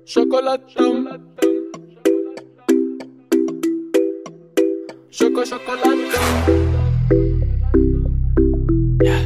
Şokoladım. Şokoladım. Yeah.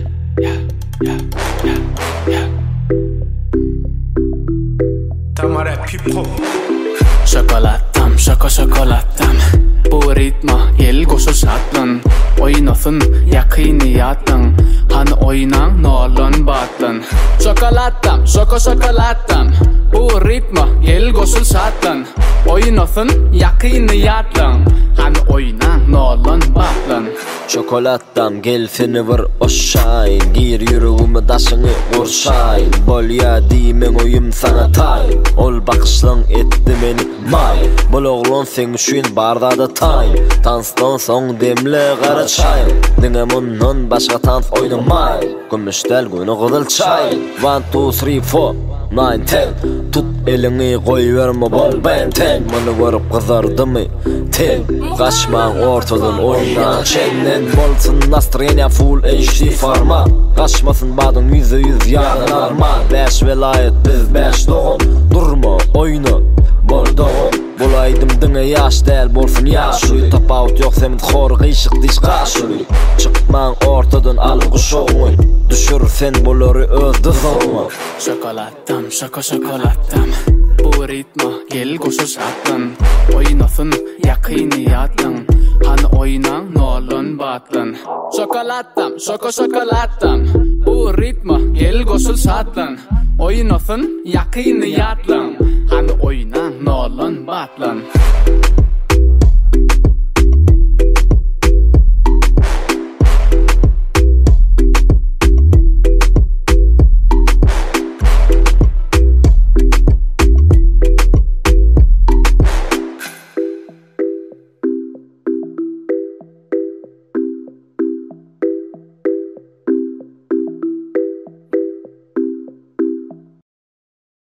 Tamara pipo. Şokoladım, şokoladım. Bu ritma el goşul şatlan. Oynasın yakıniyatın. Han oynan nolun batın. Şokoladım, şokoladım. Bu ritma el goşul şatlan. Oynasın yakıniyatın. Han oynan nolun batın. Şokolattam gelfini var oşayn. Gir yüreğimi daşını vurşayn. Bolya dimen oyum sana tay. Ol bakışlan etti meni may. Bol oğlun sen şuyn barda da tay. Tansdan son demle qara çay. Dine mundan başqa tans oynamay. Gümüştel günü qızıl çay. 1 2 3 4 9 10. Tut elini koy verme bol ben ten. Bana varıp kızardı mı ten. Kaçma ortadan oyna çenden. Bolsun nastrenya full HD format. Kaçmasın badın %100 yarın arman. 5 velayet biz 5 doğum. Durma oyna bol doğum. Bulaydım dine yaş del bolsun yaş. Şuy tapavut yok semin xor qiyşık diş qaşuy. Çıkman ortadan al quşoğun. Düşür sen bolori özді zorma. Şokoladım, şokoladım. Bu ritma gel goşul şatlan. Oynasın yakıniyatın. Han oynan nolun batın. Şokoladım, şokoladım. Bu ritma gel goşul şatlan. Oynasın yakıniyatın. Han oynan nolun batın.